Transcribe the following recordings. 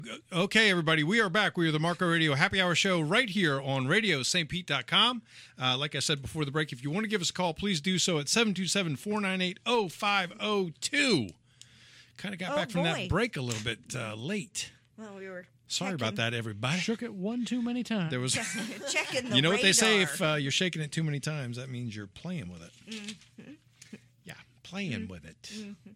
Okay, everybody, we are back. We are the Marco Radio Happy Hour Show right here on radiostpete.com. Like I said before the break, if you want to give us a call, please do so at 727-498-0502. Kind of got back from that break a little bit late. Well, we were Sorry about that, everybody. Shook it one too many times. There was checking the You know radar. what they say, if you're shaking it too many times, that means you're playing with it. Mm-hmm. Yeah, playing with it. Mm-hmm.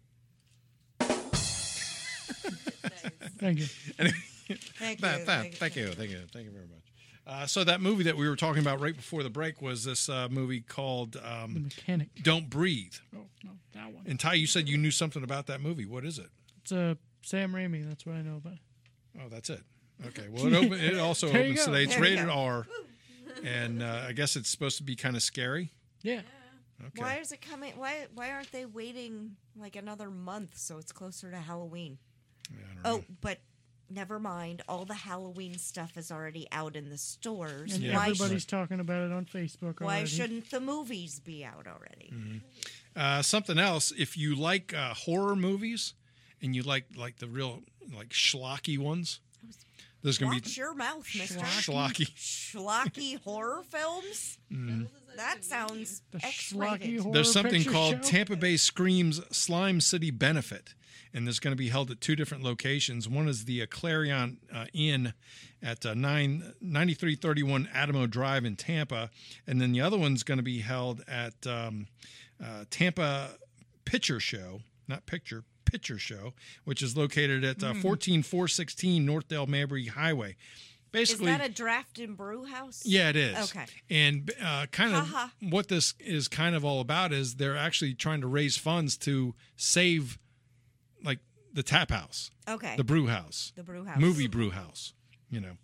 Thank you. Thank you very much. So that movie that we were talking about right before the break was this movie called The Mechanic. Don't Breathe. Oh, no, that one. And Ty, you said you knew something about that movie. What is it? It's Sam Raimi. That's what I know about it. Oh, that's it. Okay. Well, it also There you opens go. today. It's There you rated go. R, and I guess it's supposed to be kind of scary. Yeah. Okay. Why is it coming? Why aren't they waiting like another month so it's closer to Halloween? Yeah, I don't Oh, know. but never mind. All the Halloween stuff is already out in the stores. And Yeah. everybody's talking about it on Facebook Why already. shouldn't the movies be out already? Something else. If you like horror movies, and you like the real schlocky ones, there's going to Watch be your mouth, mister. schlocky. Schlocky horror films? That sounds The X-rated. schlocky horror There's something picture called show? Tampa Bay Screams Slime City Benefit, and there's going to be held at two different locations. One is the Clarion Inn at 9331 Adamo Drive in Tampa, and then the other one's going to be held at Tampa Picture Show, not Picture Show, which is located at 14416 North Dale Mabry Highway. Is Basically, that a draft and brew house? yeah, it is. Okay. And kind of Haha. what this is kind of all about is they're actually trying to raise funds to save, like, the tap house, Okay. the brew house, The brew house. movie brew house, you know.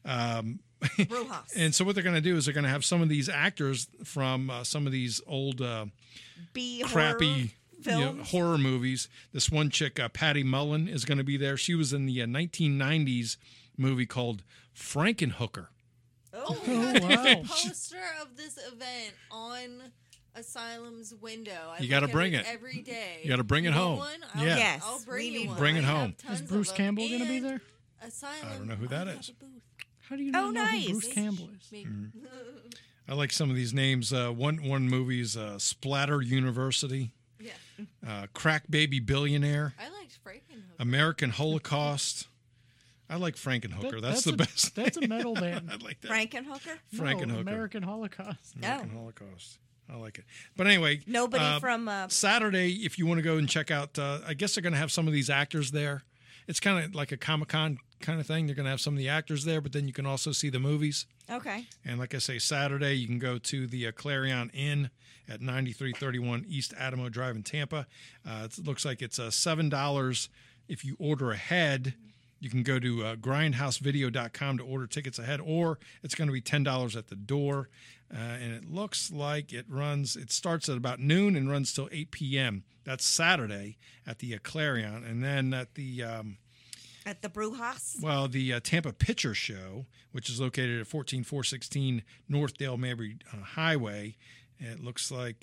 brew house. And so what they're going to do is they're going to have some of these actors from some of these old B crappy films. horror movies. This one chick, Patty Mullen, is going to be there. She was in the 1990s movie called Frankenhooker. Oh, Oh, we have wow. a poster of this event on Asylum's window. You gotta bring it. every day. You gotta bring it want home. One? Yeah. Yes, I'll we bring need you one. Bring it I have home. tons Is Bruce of them. Campbell going to be And there? Asylum. I don't know who that has is. a booth. How do you not know nice. who Bruce Campbell is? Maybe. I like some of these names. One movie is Splatter University, Yeah. Crack Baby Billionaire, I liked Frankenhooker. American Holocaust. I like Frankenhooker. That's the best. That's a metal band. I like that. Frankenhooker? No, Frankenhooker. American Holocaust. American Holocaust. I like it. But anyway, Nobody from Saturday, if you want to go and check out, I guess they're going to have some of these actors there. It's kind of like a Comic-Con kind of thing. They're going to have some of the actors there, but then you can also see the movies. Okay. And like I say, Saturday, you can go to the Clarion Inn at 9331 East Adamo Drive in Tampa. It looks like it's $7 if you order ahead. You can go to grindhousevideo.com to order tickets ahead, or it's going to be $10 at the door. And it looks like it starts at about noon and runs till 8 p.m. That's Saturday at the Clarion. And then at the At the brew house? the Tampa Picture Show, which is located at 14416 North Dale Mabry Highway. It looks like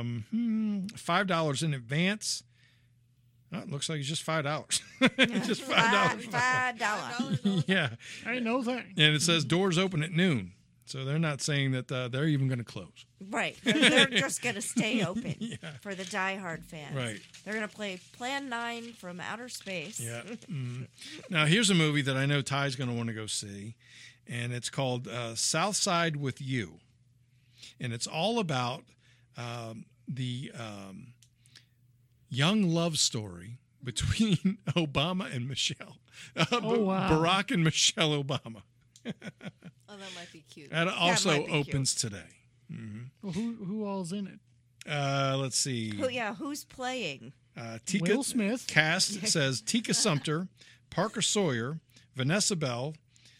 $5 in advance. Oh, it looks like it's just $5. It's just $5. $5. Yeah. Ain't no thing. And it says doors open at noon. So they're not saying that they're even going to close. Right. They're just going to stay open for the diehard fans. Right. They're going to play Plan 9 from outer space. Yeah. Now, here's a movie that I know Ty's going to want to go see, and it's called South Side with You. And it's all about the young love story between Obama and Michelle. wow. Barack and Michelle Obama. Oh, that might be cute. That also might be opens today. Well, who all's in it? Let's see. Who's playing? Tika, Will Smith. Cast says Tika Sumpter, Parker Sawyer, Vanessa Bell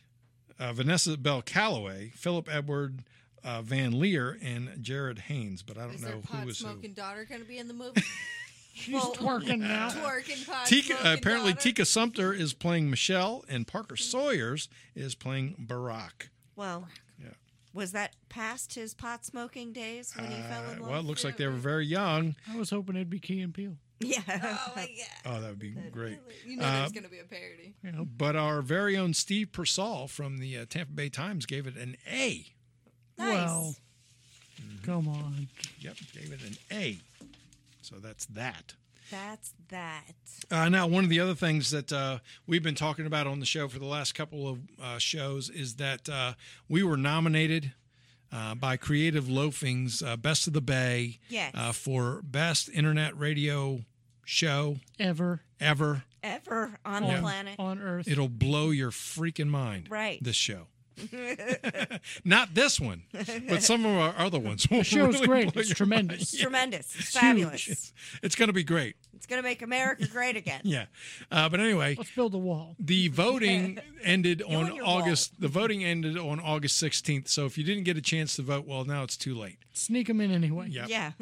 Calloway, Philip Edward Van Leer, and Jared Haynes. But I don't Is know their who pot is who. smoking daughter going to be in the movie? She's twerking now. Twerking pot Tika, smoking apparently, daughter? Tika Sumpter is playing Michelle, and Parker Sawyers is playing Barack. Well, Yeah. was that past his pot smoking days when he fell in love? Well, it looks like they were very young. I was hoping it'd be Key and Peele. Yeah. Oh my god. Oh, that would be great. You know there's going to be a parody. You know, But our very own Steve Persall from the Tampa Bay Times gave it an A. Nice. Well, come on. Yep, gave it an A. So that's that. That's that. Now, one of the other things that we've been talking about on the show for the last couple of shows is that we were nominated by Creative Loafing's Best of the Bay Yes. for Best Internet Radio Show Ever ever. Ever on the planet. on Earth. It'll blow your freaking mind. Right. This show. Not this one, but some of our other ones. The show's great. It's tremendous. It's tremendous. It's huge. fabulous. It's going to be great. It's going to make America great again. Yeah. But anyway, Let's build a wall. the voting ended on and your August. The voting ended on August 16th. So if you didn't get a chance to vote, well, now it's too late. Sneak them in anyway. Yep. Yeah.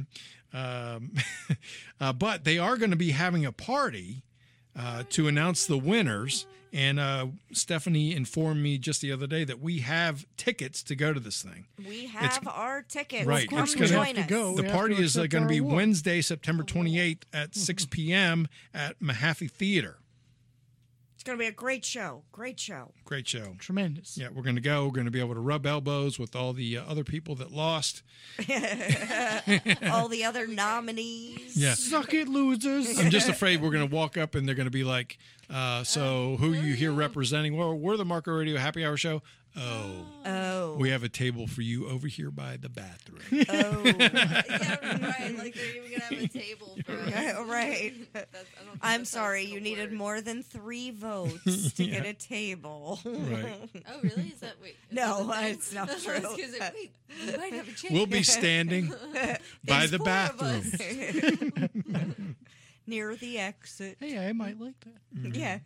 But they are going to be having a party to announce the winners. And Stephanie informed me just the other day that we have tickets to go to this thing. We have our tickets. Right, Come it's gonna- join We have to us. go. The We have party to is accept going to our be award. Wednesday, September 28th at 6 p.m. at Mahaffey Theater. It's going to be a great show. Great show. Great show. Tremendous. Yeah, we're going to go. We're going to be able to rub elbows with all the other people that lost. All the other nominees. Yeah. Suck it, losers. I'm just afraid we're going to walk up and they're going to be like, so who you here representing? Well, we're the Marco Radio Happy Hour Show. Oh, Oh. we have a table for you over here by the bathroom. Oh. Yeah, right. Like they're even going to have a table for us. Right. That's, I don't think I'm that's sorry, how you it's needed gonna work. more than 3 votes to get a table. Right. Oh, really? Is that wait? Is No, that the thing? it's not I was true. gonna say, wait, we might have a change. We'll be standing by There's the 4 of bathroom. us. Near the exit. Hey, I might like that. Yeah.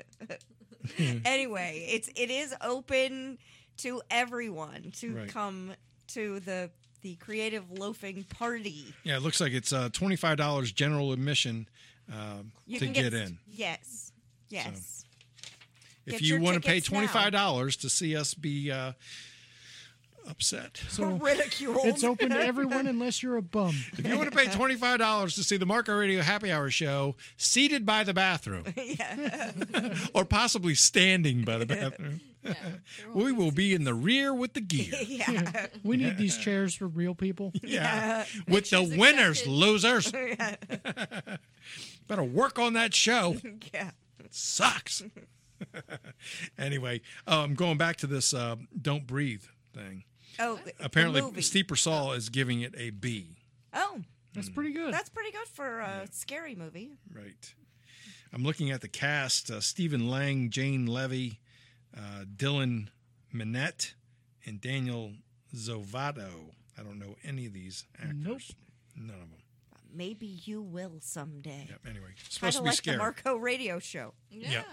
Anyway, it is open to everyone to Right. come to the Creative Loafing party. Yeah, it looks like it's $25 general admission You to can get in. Yes. Yes. If Get you your want to pay tickets now. $25 to see us be upset. So Ridiculed. it's open to everyone unless you're a bum. If you want to pay $25 to see the Marco Radio Happy Hour show seated by the bathroom or possibly standing by the bathroom, Yeah, we will be in the rear with the gear. Yeah. We need these chairs for real people. Yeah. With the Pictures winners, accepted. losers. Better work on that show. Yeah. It sucks. Anyway, going back to this Don't Breathe thing. Oh, the Apparently, movie. Steve Persall is giving it a B. Oh, That's pretty good. that's pretty good for a scary movie. Right. I'm looking at the cast: Stephen Lang, Jane Levy, Dylan Minnette, and Daniel Zovato. I don't know any of these actors. Nope. None of them. Maybe you will someday. Yep. Anyway, it's Kind supposed to of be like scary. the Marco Radio Show. Yeah.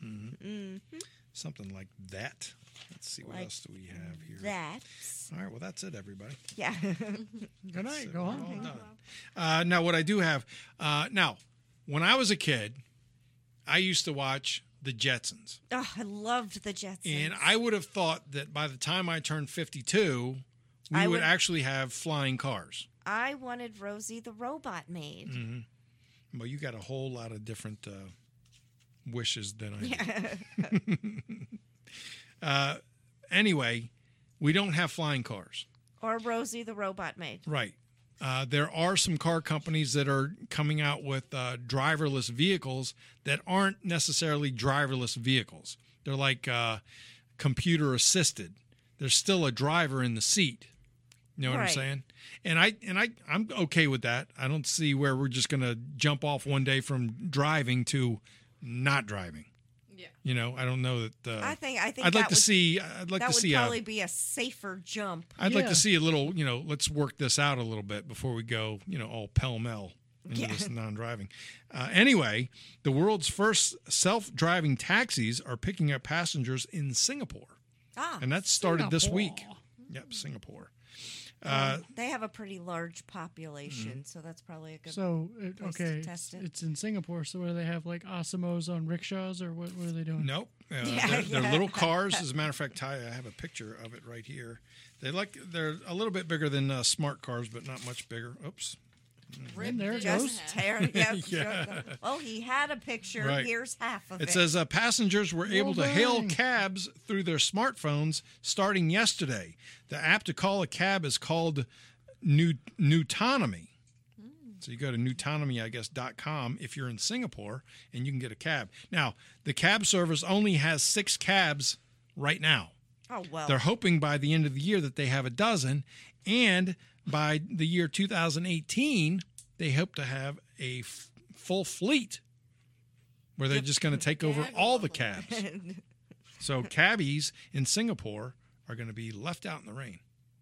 Something like that. Let's see what Like else do we have here. That's All right. Well, that's it, everybody. yeah. Good night. So Go we're home. all done. Now, what I do have now, when I was a kid, I used to watch the Jetsons, Oh, I loved the Jetsons. and I would have thought that by the time I turned 52, we I would would- actually have flying cars. I wanted Rosie the robot made. Mm-hmm. Well, you got a whole lot of different wishes than I do. Anyway, we don't have flying cars. Or Rosie the robot made. Right. There are some car companies that are coming out with driverless vehicles that aren't necessarily driverless vehicles. They're like computer assisted. There's still a driver in the seat. You know what I'm Right. saying? And I'm okay with that. I don't see where we're just going to jump off one day from driving to not driving. Yeah. You know, I don't know that. I think I'd that like to would, see. I'd like that to would see. probably be a safer jump. I'd like Yeah. to see a little, let's work this out a little bit before we go, all pell-mell into Yeah. this non-driving. Anyway, the world's first self-driving taxis are picking up passengers in Singapore. Ah, And that started this Singapore. week. Yep, Singapore. they have a pretty large population, so that's probably a good. So, place to okay, test it. it's in Singapore. So, what do they have, like Asimos on rickshaws, or what are they doing? Nope. Yeah, They're yeah. little cars. As a matter of fact, Ty, I have a picture of it right here. They're a little bit bigger than smart cars, but not much bigger. Oops. And there it Just goes. Tear, yep, Yeah. Well, he had a picture. Right. Here's half of it. It says passengers were able to hail dang. cabs through their smartphones starting yesterday. The app to call a cab is called Nutonomy. So you go to Nutonomy, I guess, .com if you're in Singapore, and you can get a cab. Now, the cab service only has 6 cabs right now. Oh, well. They're hoping by the end of the year that they have a dozen, and by the year 2018, they hope to have a full fleet where they're just going to take over all the cabs. So cabbies in Singapore are going to be left out in the rain.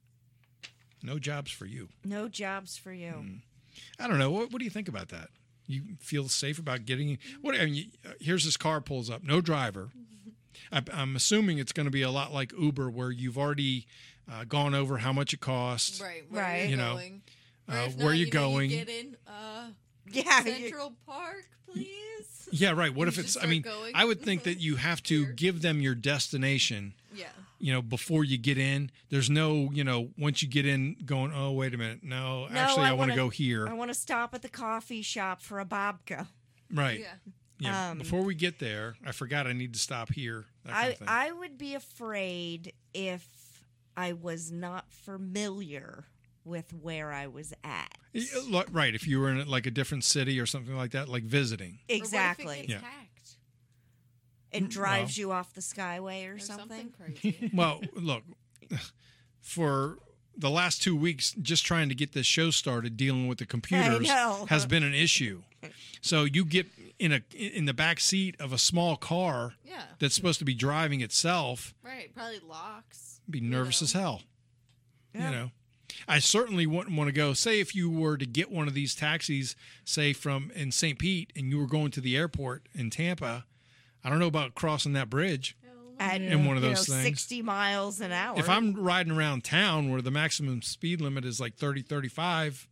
No jobs for you. No jobs for you. I don't know. What do you think about that? You feel safe about getting what? I mean, here's this car pulls up, no driver. I'm assuming it's going to be a lot like Uber, where you've already gone over how much it costs, Right. Right. You You know, going? Or if where not, you're you going. get in Yeah. Central Park, please. Yeah, right. What You if just it's? I start mean, going. I would think that you have to Here. give them your destination. Yeah. Before you get in. There's no, once you get in, going, oh, wait a minute, no, actually, I want to wanna- go here. I want to stop at the coffee shop for a babka. Right. Yeah. Yeah. Before we get there, I forgot I need to stop here. That kind of thing. I would be afraid if I was not familiar with where I was at. Right. If you were in like a different city or something like that, like visiting. Exactly. Or what if it Yeah. gets hacked? It drives you off the skyway or Or something. crazy. Well, look, for the last 2 weeks, just trying to get this show started, dealing with the computers know. has been an issue. So you get in the back seat of a small car Yeah. that's supposed to be driving itself, Right. Probably locks. be nervous know. as hell. Yeah. I certainly wouldn't want to go. Say if you were to get one of these taxis, say from in St. Pete, and you were going to the airport in Tampa. I don't know about crossing that bridge At in one of you those know, things. 60 miles an hour. If I'm riding around town where the maximum speed limit is like 30, 35,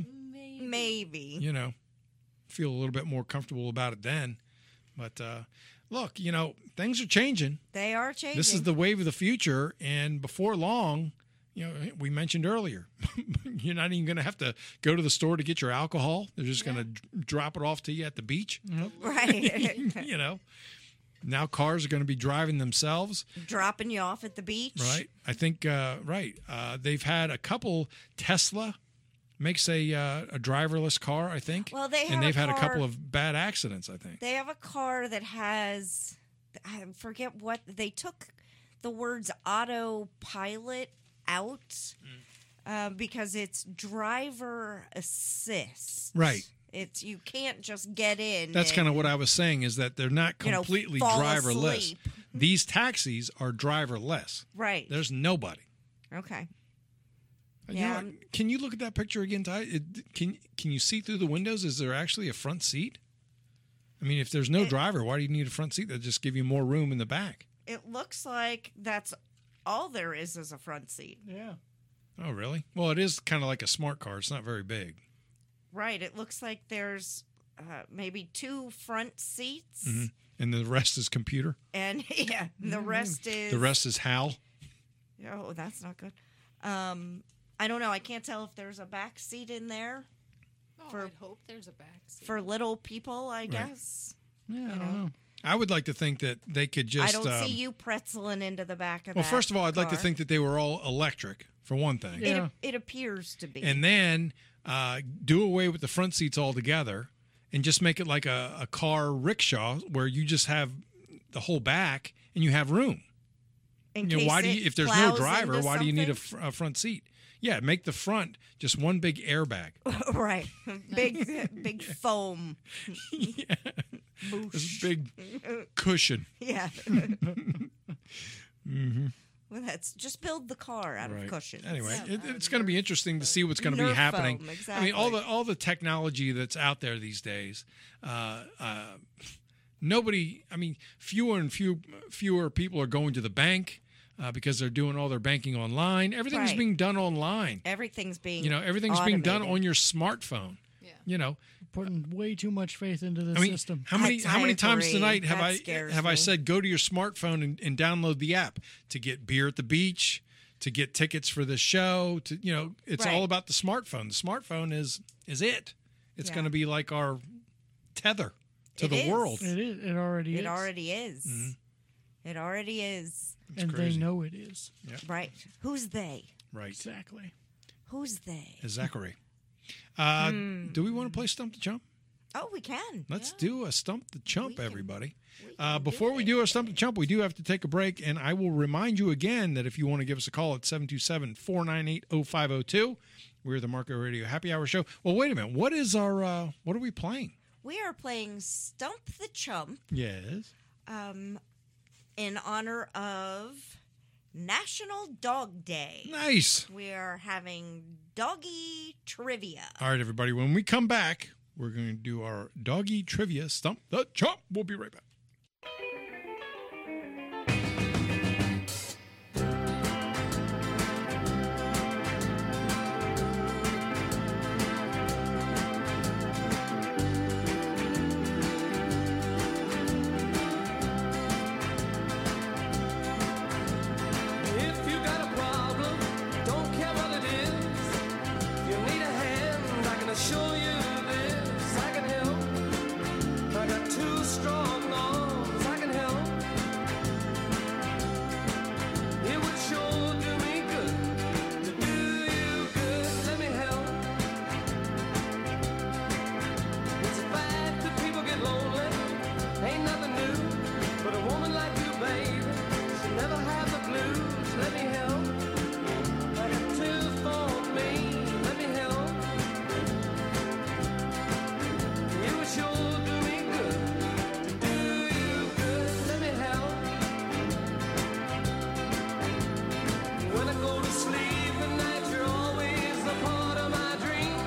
maybe. feel a little bit more comfortable about it then. But look, things are changing. They are changing. This is the wave of the future, and before long, we mentioned earlier, you're not even going to have to go to the store to get your alcohol. They're just going to drop it off to you at the beach. right. Now cars are going to be driving themselves, Dropping you off at the beach. right? I think they've had a couple. Tesla makes a driverless car, I think. Well, they have and they've a had a car- couple of bad accidents, I think. They have a car that has, I forget what, they took the words autopilot out because it's driver assist. Right. It's you can't just get in. That's and, kind of what I was saying, is that they're not you know, completely fall driverless. asleep. These taxis are driverless. Right. There's nobody. Okay. You know Yeah. what? Can you look at that picture again, Ty? Can you see through the windows? Is there actually a front seat? I mean, if there's no driver, why do you need a front seat that just give you more room in the back? It looks like that's all there is a front seat. Yeah. Oh, really? Well, it is kind of like a smart car. It's not very big. Right. It looks like there's maybe 2 front seats, And the rest is computer. and the rest is The rest is HAL. Oh, that's not good. I don't know. I can't tell if there's a back seat in there Oh, For- I'd hope there's a backseat. for little people. I guess. Yeah, I don't know. I would like to think that they could just. I don't see you pretzeling into the back of Well, that first of all, I'd like to car. think that they were all electric, for one thing. Yeah. It appears to be. And then do away with the front seats altogether and just make it like a car rickshaw where you just have the whole back and you have room. in You know, case why do it you, if there's no plows driver, into why do you need something? a front seat? Yeah, make the front just one big airbag. right? Big foam. This big cushion. Yeah. Well, that's just build the car out of cushions. Anyway, Yeah, it's going to be interesting to see what's going to be Nerf happening. foam, I mean, exactly. all the technology that's out there these days. Nobody. I mean, fewer and fewer people are going to the bank because they're doing all their banking online. Everything's Right. being done online. Everything's being Everything's being done automated. on your smartphone. Yeah. Putting way too much faith into the I mean, system. how many times agree. tonight That scares have I me. said go to your smartphone and download the app to get beer at the beach, to get tickets for the show. To it's Right. all about the smartphone. The smartphone is it. It's Yeah. going to be like our tether to It the is. world. It is. It already is. It already is. It already is. It's and crazy. they know it is. Right. Who's they? Right. Exactly. Who's they? Zachary. Do we want to play Stump the Chump? Oh, we can. Let's do a Stump the Chump, We can- everybody. we can Before do we it. do a Stump the Chump, we do have to take a break, and I will remind you again that if you want to give us a call at 727-498-0502, we're the Marco Radio Happy Hour Show. Well, wait a minute. What is our, what are we playing? We are playing Stump the Chump Yes. in honor of National Dog Day. Nice. We are having doggy trivia. All right, everybody. When we come back, we're going to do our doggy trivia Stump the Chump. We'll be right back. If you got a problem, don't care what it is. If you need a hand, I can assure you this. I can help. I got two strong arms. I can help. It would sure do me good to do you good. Let me help. It's a fact that people get lonely. Ain't nothing new. But a woman like you, baby, should never have the blues. Let me help. I got two for me. Let me help. It would sure do me good to do you good. Let me help. When I go to sleep at night, you're always a part of my dream.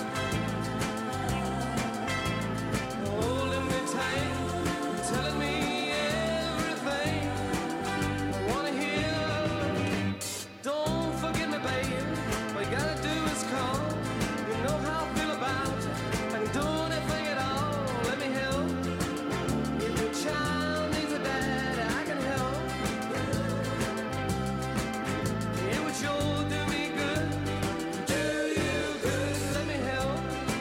Holding me tight, telling me everything I wanna hear. Don't forget me, baby. All you gotta do is call. You know how I feel about you. I can do anything at all. Let me help. If your child needs a daddy, I can help. It would sure do me good. Do you good. Let me help.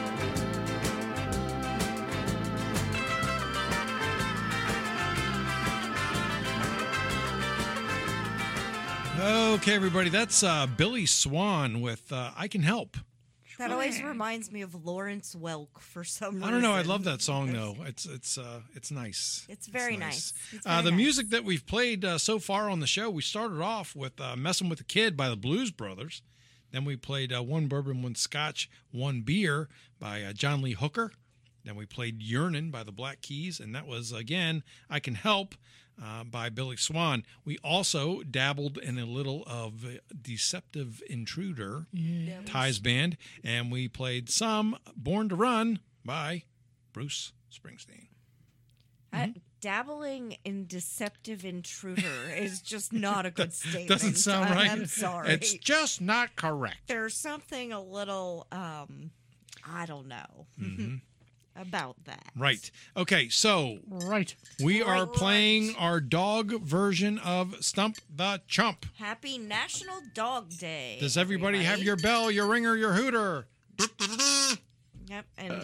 Okay, everybody. That's Billy Swan with I Can Help. That always reminds me of Lawrence Welk for some reason. I don't know. I love that song though. It's nice. It's very nice. It's The very nice. music that we've played so far on the show, we started off with "Messing with the Kid" by the Blues Brothers. Then we played "One Bourbon, One Scotch, One Beer" by John Lee Hooker. Then we played "Yearnin'" by the Black Keys, and that was again "I Can Help" by Billy Swan. We also dabbled in a little of "Deceptive Intruder," Ty's band, and we played some "Born to Run" by Bruce Springsteen. Dabbling in deceptive intruder is just not a good statement. Doesn't sound right. I'm sorry. It's just not correct. There's something a little, I don't know, about that. Right. Okay, so Right. we are Right. playing our dog version of Stump the Chump. Happy National Dog Day. Does everybody have your bell, your ringer, your hooter? Yep, and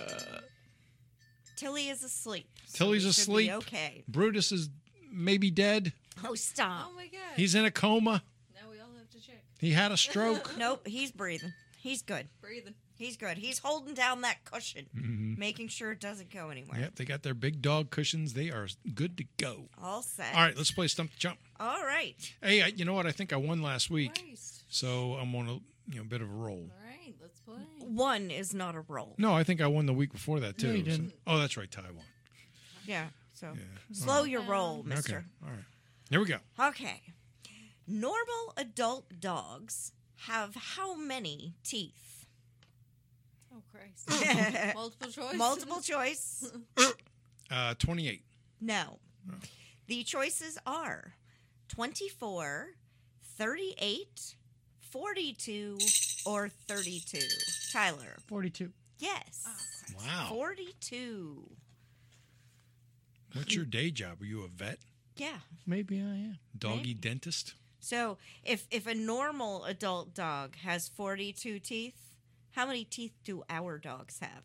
Tilly is asleep. so Tilly's we should be asleep. Okay. Brutus is maybe dead. Oh, stop. Oh my god. He's in a coma. Now we all have to check. He had a stroke. Nope, he's breathing. He's good. Breathing. He's good. He's holding down that cushion, making sure it doesn't go anywhere. Yep, they got their big dog cushions. They are good to go. All set. All right, let's play Stump the Chump. All right. Hey, you know what? I think I won last week, Christ. so I'm on a bit of a roll. All right, let's play. One is not a roll. No, I think I won the week before that too. No, you so- didn't. Oh, that's right, Ty won. Yeah. So slow your roll, mister. Okay, all right. Here we go. Okay. Normal adult dogs have how many teeth? Oh Christ. Multiple choice. Multiple choice. 28. No. The choices are 24, 38, 42, or 32. Tyler. 42. Yes. Wow. 42. What's your day job? Are you a vet? Yeah. Maybe I am. Doggy Maybe. dentist? So if a normal adult dog has 42 teeth, how many teeth do our dogs have?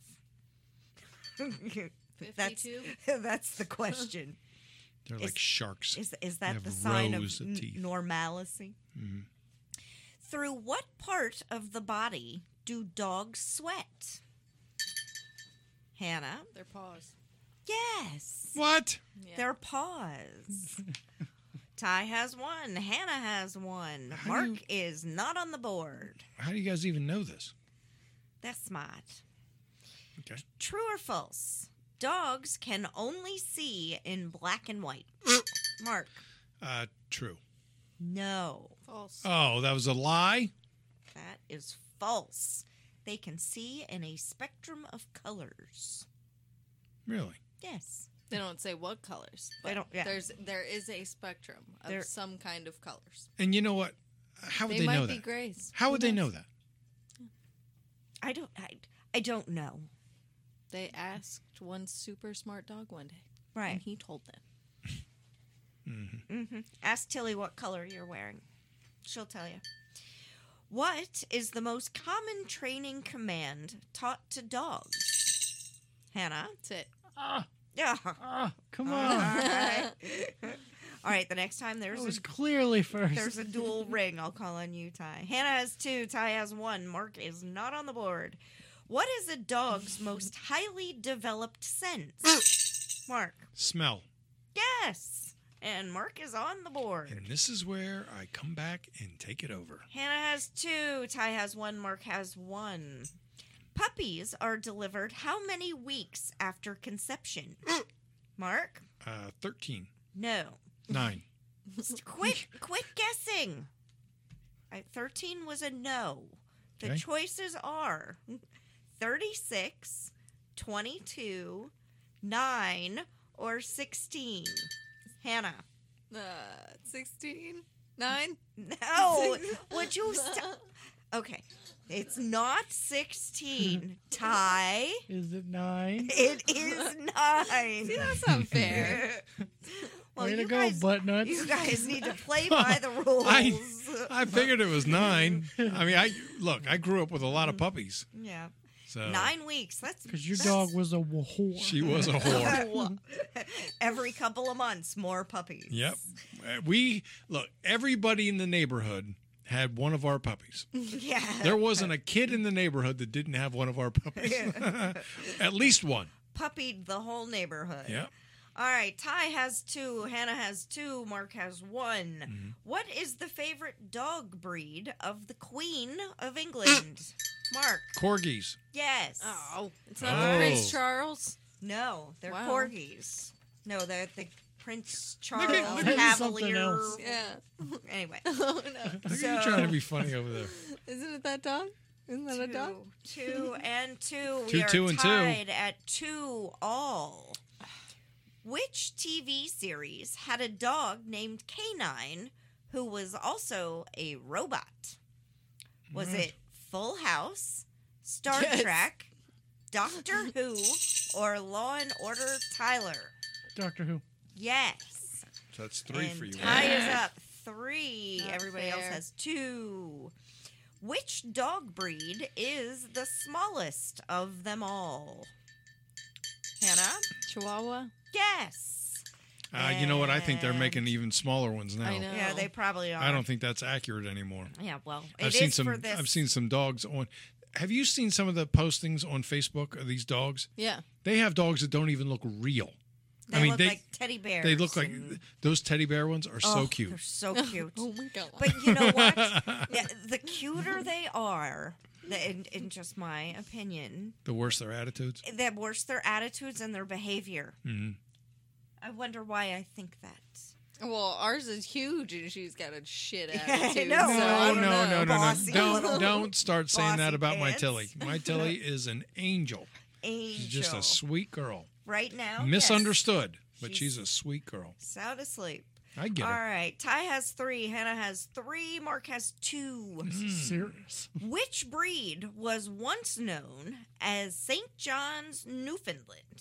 52? That's the question. They're like sharks. Is They that have the sign of, rows of teeth. normalcy? Through what part of the body do dogs sweat? Hannah? Their paws. Yes. What? Yeah. Their paws. Ty has one. Hannah has one. How Mark do you- is not on the board. How do you guys even know this? That's smart. Okay. True or false? Dogs can only see in black and white. Mark. True. No. False. Oh, that was a lie? That is false. They can see in a spectrum of colors. Really? Yes. They don't say what colors. They But don't- yeah. there is a spectrum of There- some kind of colors. And you know what? How would They they might know be that? grays. How would Who they knows? know that? I don't know. They asked one super smart dog one day. Right. And he told them. Ask Tilly what color you're wearing. She'll tell you. What is the most common training command taught to dogs? Hannah? That's it. Yeah. Come All on. right. All right, the next time That was clearly first. there's a dual ring, I'll call on you, Ty. Hannah has 2, Ty has 1. Mark is not on the board. What is a dog's most highly developed sense? Mark. Smell. Yes. And Mark is on the board. And this is where I come back and take it over. Hannah has 2, Ty has 1, Mark has 1. Puppies are delivered how many weeks after conception? Mark? 13. No. 9. Quit guessing. 13 was a no. The Okay. choices are 36, 22, 9, or 16. Hannah. 16? 9? No. Would you stop? Okay. It's not 16. Ty. Is it 9? It is 9. See, that's not fair. Well, Way to you go, guys, butt nuts. you guys need to play by the rules. I figured it was 9. I mean, I grew up with a lot of puppies. Yeah. So 9 weeks. That's Because your that's- dog was a whore. she was a whore. Every couple of months, more puppies. Yep. Everybody in the neighborhood had one of our puppies. Yeah. There wasn't a kid in the neighborhood that didn't have one of our puppies. At least one. Puppied the whole neighborhood. Yep. All right. Ty has 2. Hannah has 2. Mark has 1. What is the favorite dog breed of the Queen of England? Mark. Corgis. Yes. Oh, it's not Oh. Prince Charles. No, they're Wow. corgis. No, they're the Prince Charles look at something Cavalier. else. Yeah. Anyway. Oh, no. Look at you trying to be funny over there. Isn't it that dog? Isn't that a dog? 2 and 2. We Two, are 2 and 2. tied at 2 all. Which TV series had a dog named Canine who was also a robot? Was it Full House, Star Yes. Trek, Doctor Who, or Law and Order Tyler? Doctor Who. Yes. So that's 3 And for you. Ty is up 3. Not Everybody else fair. has 2. Which dog breed is the smallest of them all? Hannah? Chihuahua? Yes. You know what? I think they're And- making even smaller ones now. I know. Yeah, they probably are. I don't think that's accurate anymore. Yeah, well, I've it seen is some. for this. I've seen some dogs on. Have you seen some of the postings on Facebook of these dogs? Yeah. They have dogs that don't even look real. They look like teddy bears. They look like and- those teddy bear ones are so Oh, cute. They're so cute. Oh my god. But you know what? Yeah, the cuter they are, in just my opinion, The worse their attitudes. the worse their attitudes and their behavior. Mm-hmm. I wonder why I think that. Well, ours is huge and she's got a shit I attitude. know. so No, I don't no, know. no, no, Bossy no! little Don't start saying that bossy about my pants. Tilly. My Tilly is an angel. Angel. She's just a sweet girl. Right now, Misunderstood, but She's- she's a sweet girl. Sound asleep. I get All her. right. Ty has 3. Hannah has 3. Mark has 2. This is serious. Which breed was once known as St. John's Newfoundland?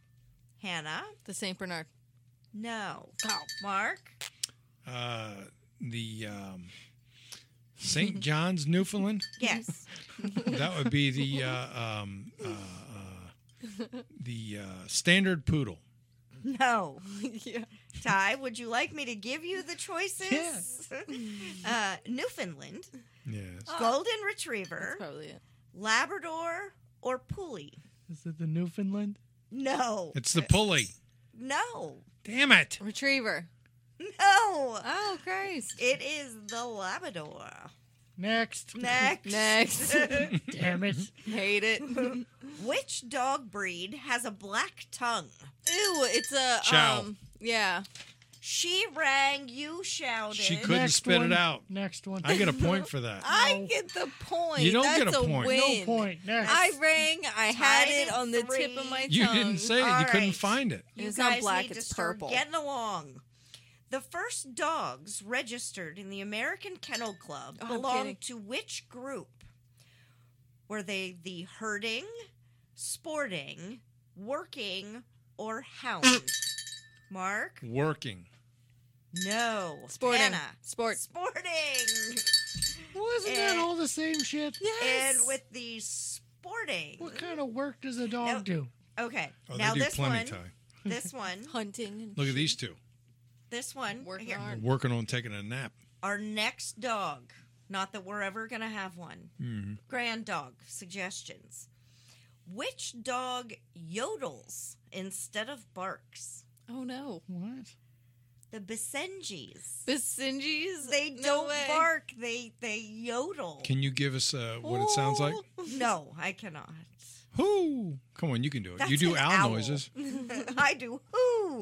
Hannah? The St. Bernard. No. Oh. Mark? St. John's Newfoundland. Yes. That would be the standard poodle. No. Yeah. Ty, would you like me to give you the choices? Newfoundland, Yes. Golden Retriever, That's probably it. Labrador, or Pulley? Is it the Newfoundland? No. It's the pulley. No. Damn it. Retriever. No. Oh, Christ. It is the Labrador. Next. Next. Next. Damn it. Hate it. Which dog breed has a black tongue? Ew, it's a Chow. Yeah. She rang, you shouted. She couldn't Next spit one. it out. Next one. I get a point for that. I get the point. You don't That's get a point. Win. No point. Next. I rang. I had Tied it at on the tip of 3. my tongue. You didn't say it. All You couldn't right. find it. You It's guys not black, need it's to start purple. getting along. The first dogs registered in the American Kennel Club Oh, I'm kidding. belonged to which group? Were they the herding, sporting, working, or hound? Mark? Working. No. Sporting. Hannah. Sport. Sporting. Wasn't that And- all the same shit? Yes. And with the sporting. What kind of work does a dog No. do? Okay. Oh, now they do this plenty, one. Ty. This one. Hunting. And Look at these two. This one. Working here. hard. Working on taking a nap. Our next dog. Not that we're ever going to have one. Mm-hmm. Grand dog suggestions. Which dog yodels instead of barks? Oh no. What? The Basenjis. Basenjis? They No don't way. bark. They yodel. Can you give us what it sounds like? No, I cannot. Whoo! Come on, you can do it. That's You do an owl owl. noises. I do. Whoo.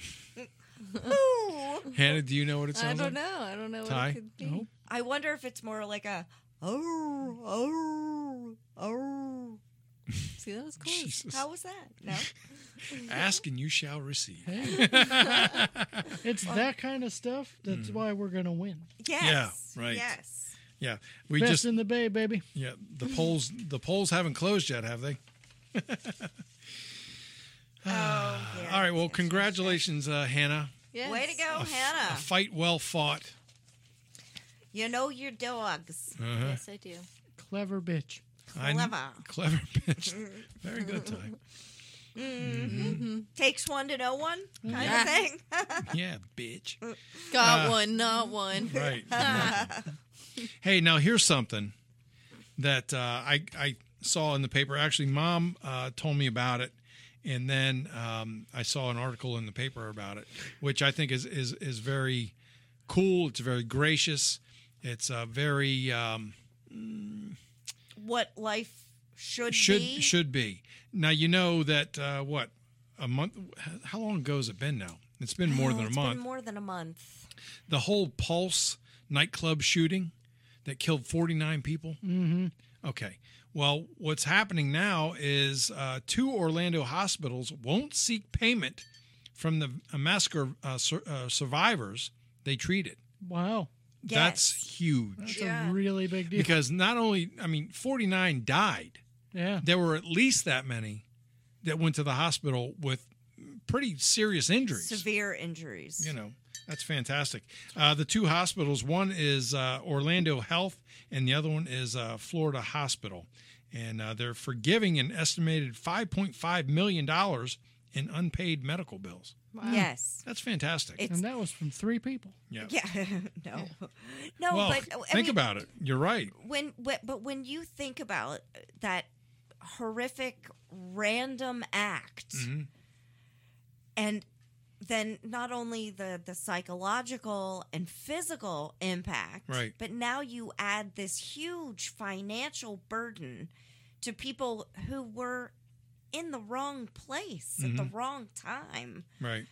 Whoo. Hannah, do you know what it I sounds don't like? know. I don't know Ty? what it could be. Nope. I wonder if it's more like a oh, oh, oh. See, that was close. Jesus. How was that? No? Ask and you shall receive. Hey. It's that kind of stuff. That's why we're gonna win. Yes. right. Yes. Yeah, we Best just in the bay, baby. yeah. The polls haven't closed yet, have they? Oh, yeah. All right. Well, congratulations, Hannah. Yes. Way to go, A Hannah. fight well fought. You know your dogs. Uh-huh. Yes, I do. Clever bitch. Clever bitch. Very good, Ty. Takes one to know one kind Yeah. of thing. Yeah, bitch. Got one, not one. Right. Hey, now here's something that I saw in the paper. Actually, Mom told me about it, and then I saw an article in the paper about it, which I think is very cool. It's very gracious. It's very What life should be. should be. Now you know that what a month. How long ago has it been now? It's been more than a It's month. been more than a month. The whole Pulse nightclub shooting that killed 49 people. Mm-hmm. Okay. Well, what's happening now is 2 Orlando hospitals won't seek payment from the massacre survivors they treated. Wow. That's Yes. huge. That's Yeah. a really big deal. Because not only, 49 died. Yeah. There were at least that many that went to the hospital with pretty serious injuries. Severe injuries. You know, that's fantastic. The 2 hospitals, one is Orlando Health and the other one is Florida Hospital. And they're forgiving an estimated $5.5 million in unpaid medical bills. Wow. Yes. That's fantastic. It's And that was from 3 people. yeah. yeah. No. No, Well, but I think mean, about it. You're right. but when you think about that horrific random act Mhm. and then not only the psychological and physical impact, Right. but now you add this huge financial burden to people who were in the wrong place at the wrong time. Right.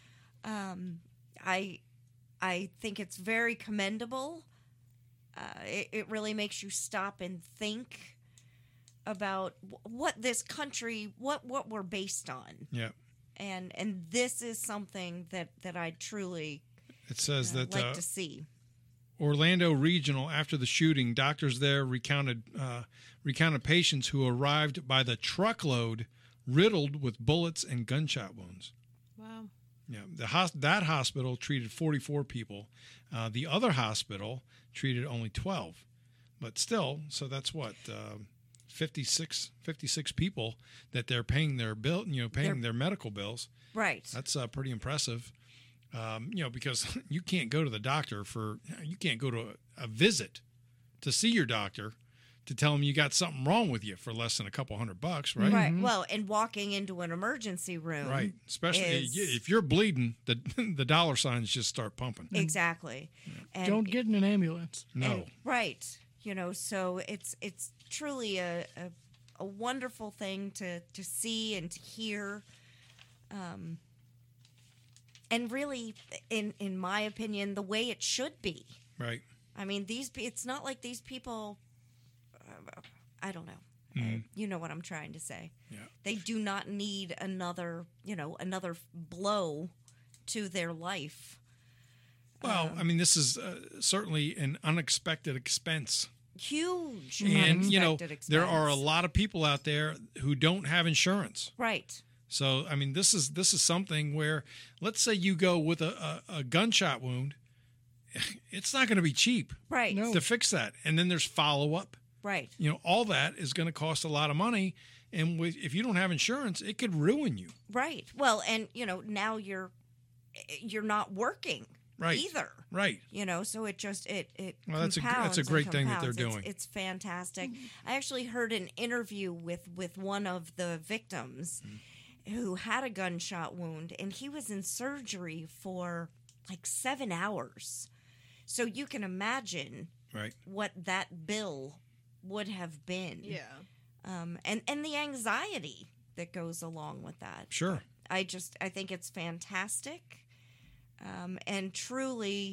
I think it's very commendable. It really makes you stop and think about what this country, what we're based on, Yeah. and this is something that I truly It says that like to see. Orlando Regional, after the shooting, doctors there recounted patients who arrived by the truckload riddled with bullets and gunshot wounds. Wow. Yeah, that hospital treated 44 people. The other hospital treated only 12. But still, so that's what 56 people that they're paying their bill, paying their medical bills. Right. That's pretty impressive. Because you can't go to the doctor you can't go to a visit to see your doctor to tell him you got something wrong with you for less than a couple $100, right? Right. Well, and walking into an emergency room. Right. Especially is- if you're bleeding, the dollar signs just start pumping. Exactly. And, Don't get in an ambulance. No. and- right. So it's truly a wonderful thing to see and to hear. And really, in my opinion, the way it should be. Right. I mean, it's not like these people. I don't know. You know what I'm trying to say. Yeah. They do not need another blow to their life. Well, I mean, this is certainly an unexpected expense. Huge. And, unexpected there are a expense. lot of people out there who don't have insurance. Right. So, I mean, this is something where, let's say you go with a gunshot wound, it's not going to be cheap Right. No. to fix that. And then there's follow-up. Right. All that is going to cost a lot of money. And if you don't have insurance, it could ruin you. Right. Well, and now you're not working Right. either. Right. So it just it Well, that's a compounds and great thing that they're compounds. doing. It's fantastic. I actually heard an interview with one of the victims who had a gunshot wound, and he was in surgery for like 7 hours. So you can imagine Right. what that bill would have been. Yeah. And the anxiety that goes along with that. Sure. I think it's fantastic, and truly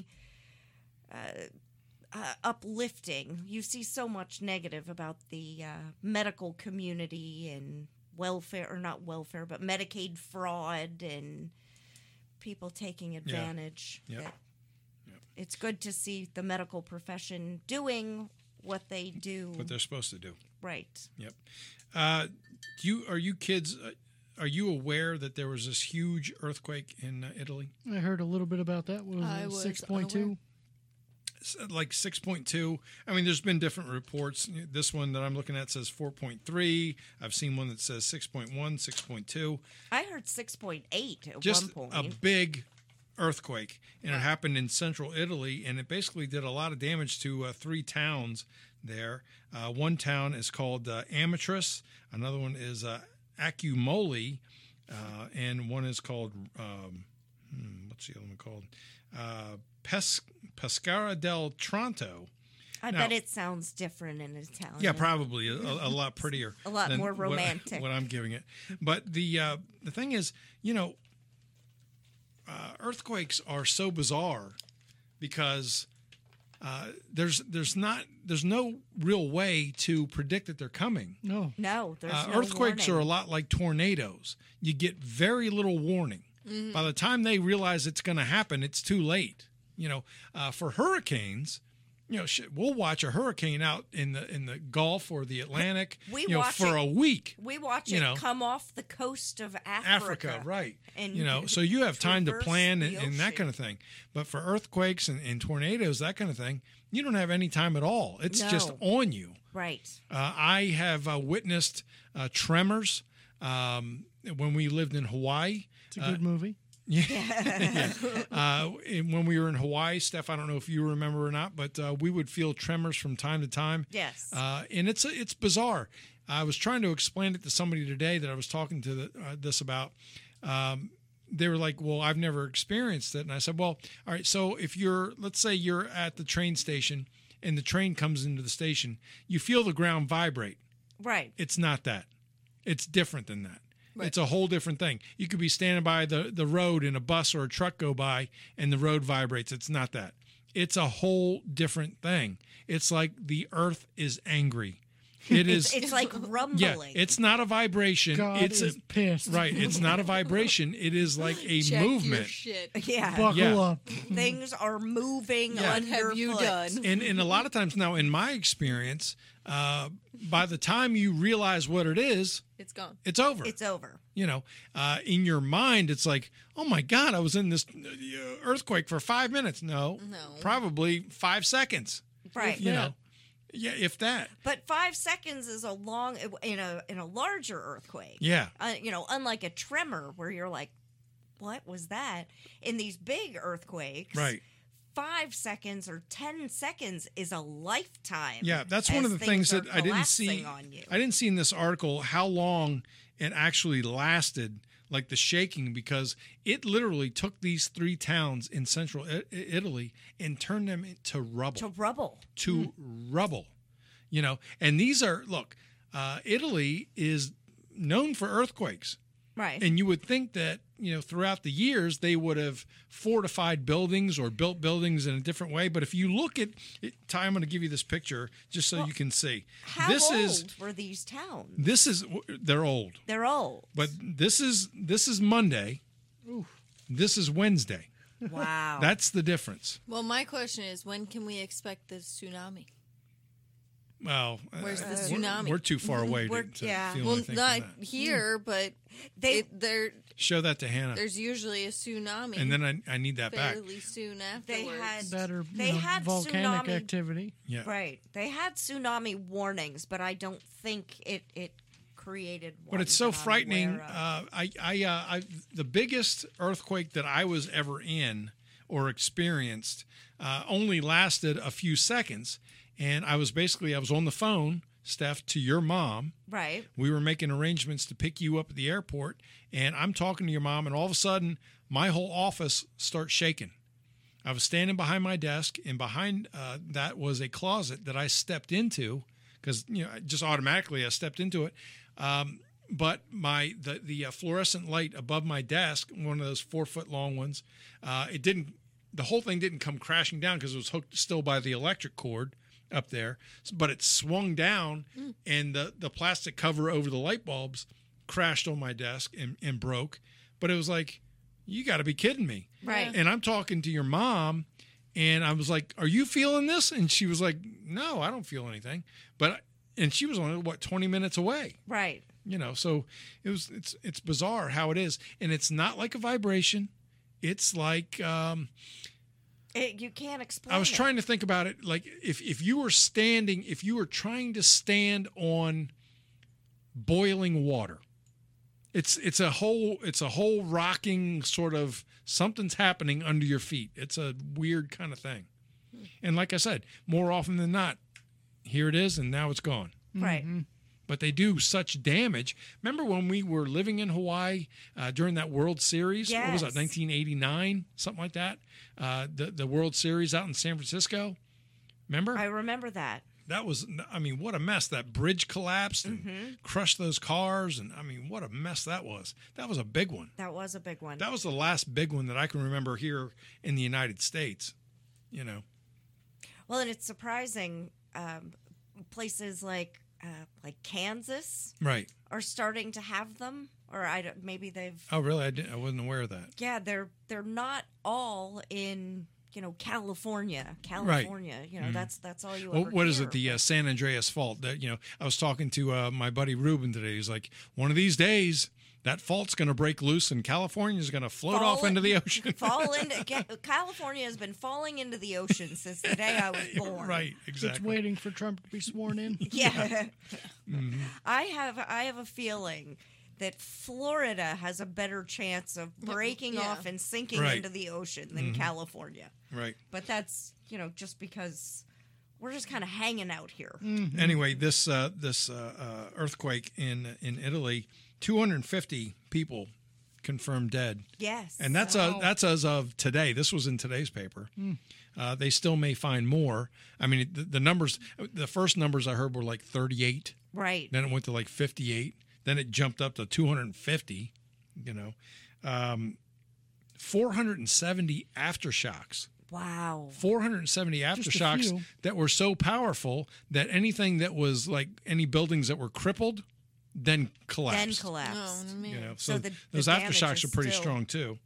uplifting. You see so much negative about the medical community and not welfare, but Medicaid fraud and people taking advantage. Yep. That It's good to see the medical profession doing what they do. What they're supposed to do. Right. Yep. Are you kids? Are you aware that there was this huge earthquake in Italy? I heard a little bit about that. What I was was it, 6.2? Like 6.2. I mean, there's been different reports. This one that I'm looking at says 4.3. I've seen one that says 6.1, 6.2. I heard 6.8 at Just one a point. big earthquake, and it happened in central Italy, and it basically did a lot of damage to 3 towns there. One town is called Amatrus, another one is Accumoli, and one is called what's the other one called? Pescara del Tronto. I Now- bet it sounds different in Italian. Yeah, probably a lot prettier, A lot than more romantic. What I'm giving it, but the thing is, earthquakes are so bizarre because there's no real way to predict that they're coming. No. No, there's no Earthquakes are a warning. lot like tornadoes. You get very little warning. By the time they realize it's going to happen, it's too late. For hurricanes, we'll watch a hurricane out in the Gulf or the Atlantic, We watch for it- a week. We watch you it know. come off the coast of Africa, right? And So you have time to traverse plan the and that ocean. kind of thing. But for earthquakes and tornadoes, that kind of thing, you don't have any time at all. It's just No. on you. Right. I have witnessed tremors when we lived in Hawaii. It's a good movie. And when we were in Hawaii, Steph, I don't know if you remember or not, but we would feel tremors from time to time. Yes. And it's bizarre. I was trying to explain it to somebody today that I was talking to this about. They were like, well, I've never experienced it. And I said, well, all right, so let's say you're at the train station and the train comes into the station, you feel the ground vibrate. Right. It's not that. It's different than that. It's a whole different thing. You could be standing by the road and a bus or a truck go by and the road vibrates. It's not that. It's a whole different thing. It's like the earth is angry. It is. It's like Yeah, rumbling. it's not a vibration. God it's is pissed. right. It's not a vibration. It is like a Check your movement. shit. yeah. Buckle Yeah. up. Things are moving Yeah. What have you underfoot. done? And a lot of times now, in my experience, by the time you realize what it is, It's gone. it's over. It's over. In your mind, it's like, oh my God, I was in this earthquake for 5 minutes. No, probably 5 seconds. Right. You know, yeah, if that. But 5 seconds is a long in a larger earthquake. Yeah. Unlike a tremor where you're like, what was that? In these big earthquakes, Right. 5 seconds or 10 seconds is a lifetime. Yeah, that's one as of the things are that I didn't see. collapsing on you. I didn't see in this article how long it actually lasted, like the shaking, because it literally took these 3 towns in central Italy and turned them into rubble. To rubble. Rubble. And these are, look, Italy is known for earthquakes. Right. And you would think that, throughout the years, they would have fortified buildings or built buildings in a different way. But if you look at it, Ty, I'm going to give you this picture just so you can see. How old were these towns? They're old. They're old. But this is Monday. This is Wednesday. Wow. That's the difference. Well, my question is, when can we expect the tsunami? Well, Where's the tsunami? We're too far away We're- to yeah. feel Well, anything not from that. here, but They- Show that to Hannah. there's usually a tsunami And then I need that back. fairly soon They afterwards. had That are They had volcanic tsunami- activity. Yeah. right. They had tsunami warnings, but I don't think it created one. But it's so that I'm frightening. aware of. The biggest earthquake that I was ever in or experienced only lasted a few seconds, and I was on the phone, Steph, to your mom. Right. We were making arrangements to pick you up at the airport, and I'm talking to your mom, and all of a sudden, my whole office starts shaking. I was standing behind my desk, and behind that was a closet that I stepped into because just automatically I stepped into it. But the fluorescent light above my desk, one of those 4-foot long ones, the whole thing didn't come crashing down because it was hooked still by the electric cord up there, but it swung down and the plastic cover over the light bulbs crashed on my desk and broke. But it was like, you got to be kidding me. Right. And I'm talking to your mom, and I was like, are you feeling this? And she was like, no, I don't feel anything. And she was only 20 minutes away. Right. So it's bizarre how it is. And it's not like a vibration. It's like, You can't explain. I was it. trying to think about it. Like if you were trying to stand on boiling water, it's a whole rocking sort of something's happening under your feet. It's a weird kind of thing. And like I said, more often than not, here it is, and now it's gone. Right. But they do such damage. Remember when we were living in Hawaii during that World Series? What was that, Yes. 1989? Something like that? The World Series out in San Francisco? Remember? I remember that. That was, what a mess. That bridge collapsed and crushed those cars. And, what a mess that was. That was a big one. That was a big one. That was the last big one that I can remember here in the United States, Well, and it's surprising. Places like Kansas Right. are starting to have them, or maybe they've. Oh, really? I wasn't aware of that. Yeah, they're not all in California. California, that's all you. Well, ever what is hear. it? The San Andreas Fault. That I was talking to my buddy Ruben today. He's like, one of these days, that fault's going to break loose, and California is going to float off into the ocean. California has been falling into the ocean since the day I was born. Right, It's exactly. waiting for Trump to be sworn in. Yeah. I have a feeling that Florida has a better chance of breaking Yeah. off and sinking Right. into the ocean than California. Right. But that's, just because we're just kind of hanging out here. Anyway, this earthquake in Italy, 250 people confirmed dead. Yes. And that's as of today. This was in today's paper. They still may find more. The numbers. The first numbers I heard were like 38. right. Then it went to like 58. Then it jumped up to 250. 470 aftershocks. Wow. 470 a aftershocks few. that were so powerful that anything that was like any buildings that were crippled then collapsed. Then collapsed. Oh, man. You know, So so the those damage aftershocks is are pretty still- strong too.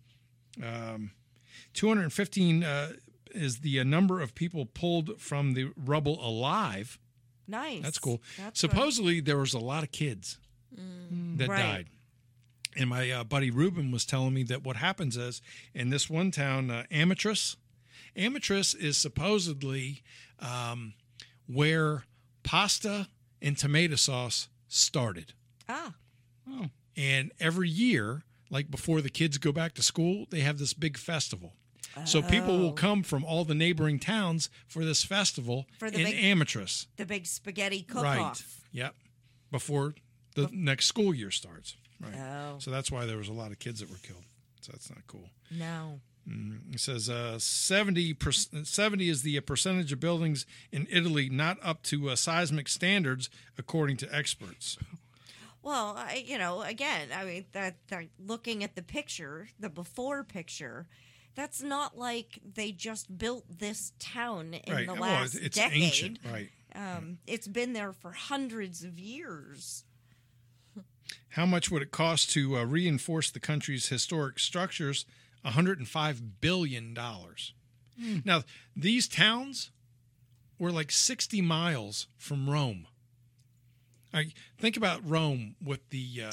215 is the number of people pulled from the rubble alive. Nice. That's cool. That's Supposedly there was a lot of kids that Right. died. And my buddy Ruben was telling me that what happens is in this one town, Amatris is supposedly where pasta and tomato sauce started. Ah, And every year, like before the kids go back to school, they have this big festival. So people will come from all the neighboring towns for this festival For the in big- Amatris. the big spaghetti cook-off. Right. Yep. Before the next school year starts. Right. Oh. So that's why there was a lot of kids that were killed. So that's not cool. No. It says 70 is the percentage of buildings in Italy not up to seismic standards, according to experts. Well, again, I mean, that looking at the picture, the before picture, that's not like they just built this town in right. the Well, last it's decade. ancient. Right. It's been there for hundreds of years. How much would it cost to reinforce the country's historic structures? $105 billion. Now, these towns were like 60 miles from Rome. All right, think about Rome with the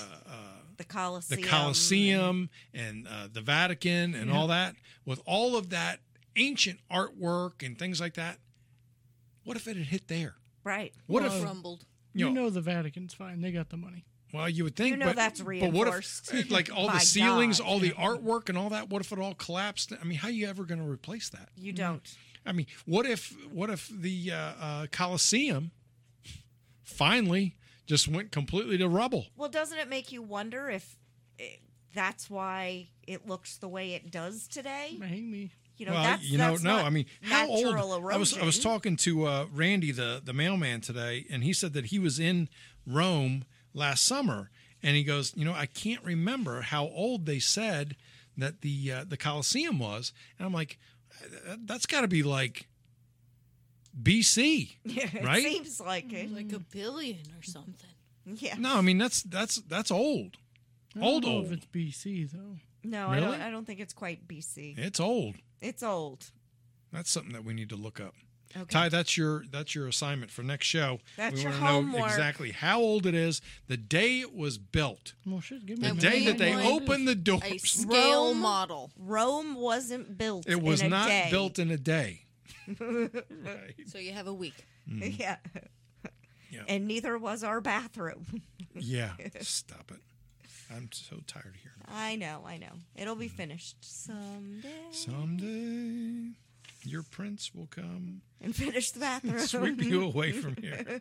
Colosseum. and the Vatican and all that. With all of that ancient artwork and things like that, what if it had hit there? Right. What Well, if Crumbled. You know the Vatican's fine. They got the money. Well, you would think, You know but, that's but what if, reinforced like all the by ceilings, God. all the artwork, and all that? What if it all collapsed? I mean, how are you ever going to replace that? You don't. I mean, what if the Colosseum finally just went completely to rubble? Well, doesn't it make you wonder if that's why it looks the way it does today? Maybe. You know, Well, that's no. not I mean, how natural old? erosion. I was talking to Randy, the mailman today, and he said that he was in Rome last summer, and he goes, I can't remember how old they said that the Colosseum was, and I'm like, that's got to be like BC, right? It seems like it. Like a billion or something. Yeah. No, I mean that's old, I don't know if it's BC though. No, Really? I don't think it's quite BC. It's old. It's old. That's something that we need to look up. Okay. Ty, that's your assignment for next show. That's we your want to know homework. exactly how old it is, the day it was built, Well, shit, give me the And a day we that they want opened the A doors. scale Rome- model. Rome wasn't built It was in a not day. built in a day. So you have a week. Yeah. Yeah. And neither was our bathroom. Yeah, stop it. I'm so tired of hearing it. I know. It'll be finished someday. Someday, your prince will come And finish the bathroom. sweep you away from here.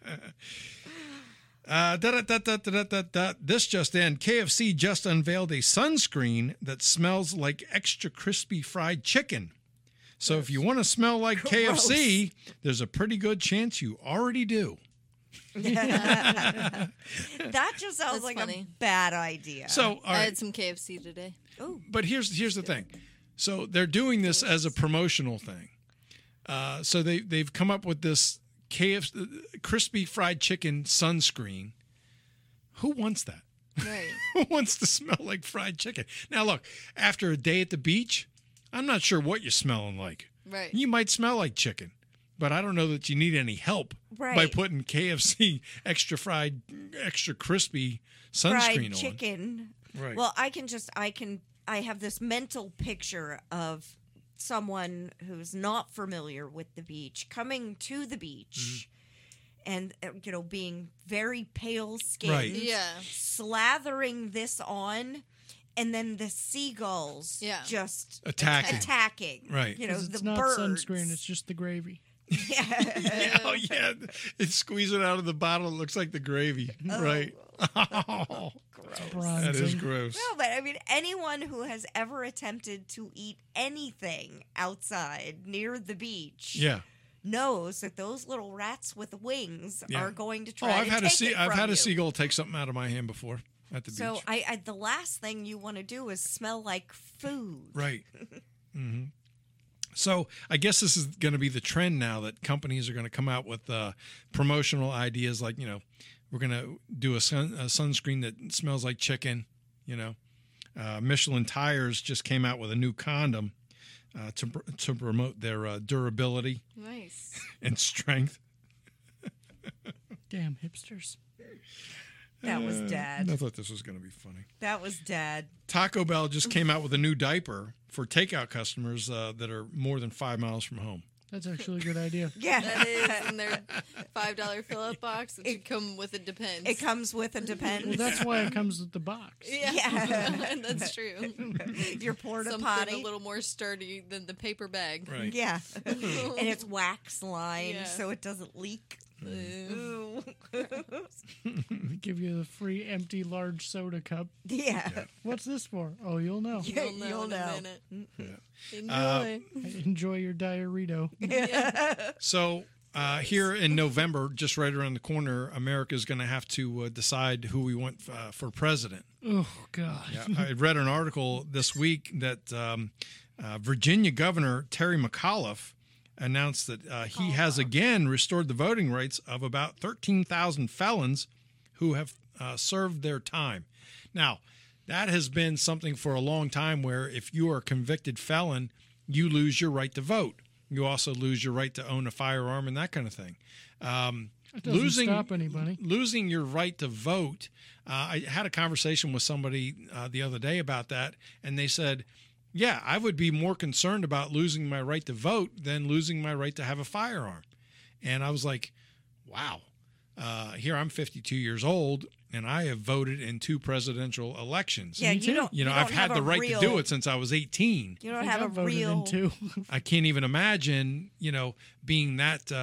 This just in. KFC just unveiled a sunscreen that smells like extra crispy fried chicken. So if you want to smell like KFC, there's a pretty good chance you already do. That just sounds That's like funny. a bad idea. So, all I right. had some KFC today. But here's the thing. So they're doing this as a promotional thing. So they've come up with this KFC crispy fried chicken sunscreen. Who wants that? Right. Who wants to smell like fried chicken? Now look, after a day at the beach, I'm not sure what you're smelling like. Right. You might smell like chicken, but I don't know that you need any help by Right. putting KFC extra fried, extra crispy sunscreen fried on. chicken. Right. Well, I have this mental picture of someone who's not familiar with the beach coming to the beach and being very pale skinned, Right. Yeah. slathering this on, and then the seagulls Yeah. just Attacking. Right. You know, 'Cause the it's not birds. sunscreen. It's just the gravy. Yeah, oh yeah, it's squeeze it out of the bottle. It looks like the gravy, right? Oh, that is Bronzing. gross. No, but I mean, anyone who has ever attempted to eat anything outside near the beach Yeah. knows that those little rats with wings Yeah. are going to Oh, try I've to had take it I've from had a you. seagull take something out of my hand before at the So beach. I the last thing you want to do is smell like food. Right. So I guess this is going to be the trend now that companies are going to come out with promotional ideas like, we're going to do a sunscreen that smells like chicken, Michelin Tires just came out with a new condom to promote their durability Nice. and strength. Damn hipsters. That was Dad. I thought this was going to be funny. That was Dad. Taco Bell just came out with a new diaper for takeout customers that are more than 5 miles from home. That's actually a good idea. Yeah. That is in their $5 fill-up box. It should come with a Depends. It comes with a Depends. Well, that's why it comes with the box. Yeah. That's true. Your porta Something potty. a little more sturdy than the paper bag. Right. Yeah. And it's wax lined Yeah. so it doesn't leak. Ooh. Give you the free empty large soda cup. Yeah. What's this for? Oh, you'll know. You'll know You'll in know. a minute. Enjoy. Enjoy your diarrhea. So here in November, just right around the corner, America is going to have to decide who we want for president. Oh, God. Yeah, I read an article this week that Virginia Governor Terry McAuliffe announced that he has again restored the voting rights of about 13,000 felons who have served their time. Now, that has been something for a long time where if you are a convicted felon, you lose your right to vote. You also lose your right to own a firearm and that kind of thing. It doesn't stop anybody. Losing your right to vote. I had a conversation with somebody the other day about that, and they said, yeah, I would be more concerned about losing my right to vote than losing my right to have a firearm. And I was like, wow. Here I'm 52 years old, and I have voted in 2 presidential elections. Yeah, you don't. I've had the right to do it since I was 18. You don't I think have I a voted real. in too. I can't even imagine, being that,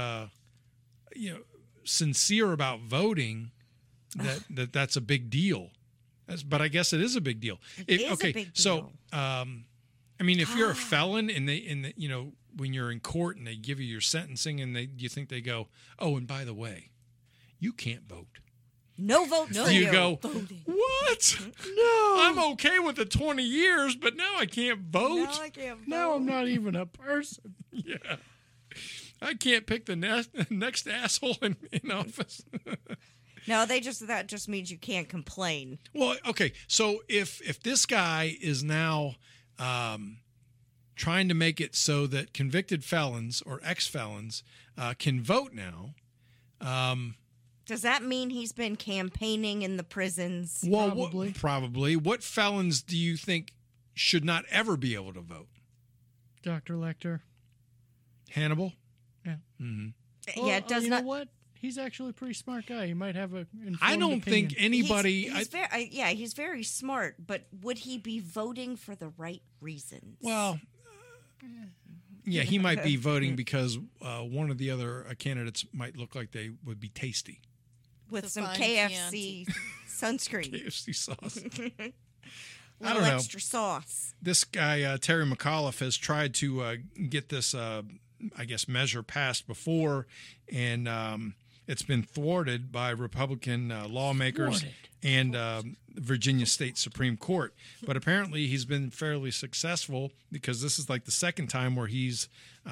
sincere about voting. That's a big deal. But I guess it is a big deal. It is a big deal. So, if you're a felon and when you're in court and they give you your sentencing and you think they go, oh, and by the way, you can't vote. No vote. No. You go, Voting. what? No. I'm okay with the 20 years, but now I can't vote. No, I can't vote. Now I'm not even a person. Yeah. I can't pick the next asshole in office. No, that just means you can't complain. Well, okay. So if this guy is now trying to make it so that convicted felons or ex-felons can vote now, Does that mean he's been campaigning in the prisons? well, Probably. probably. What felons do you think should not ever be able to vote? Dr. Lecter. Hannibal? Yeah. Mm-hmm. Yeah, it does you not. know what? He's actually a pretty smart guy. He might have a informed I don't think opinion. anybody. He's very smart, but would he be voting for the right reasons? Well, yeah, he might be voting because one of the other candidaate might look like they would be tasty. with The some fine KFC sunscreen, KFC sauce. a I little don't know. extra sauce. This guy, Terry McAuliffe, has tried to get this, measure passed before, and it's been thwarted by Republican lawmakers and Virginia State Supreme Court. But apparently he's been fairly successful because this is like the second time where he's,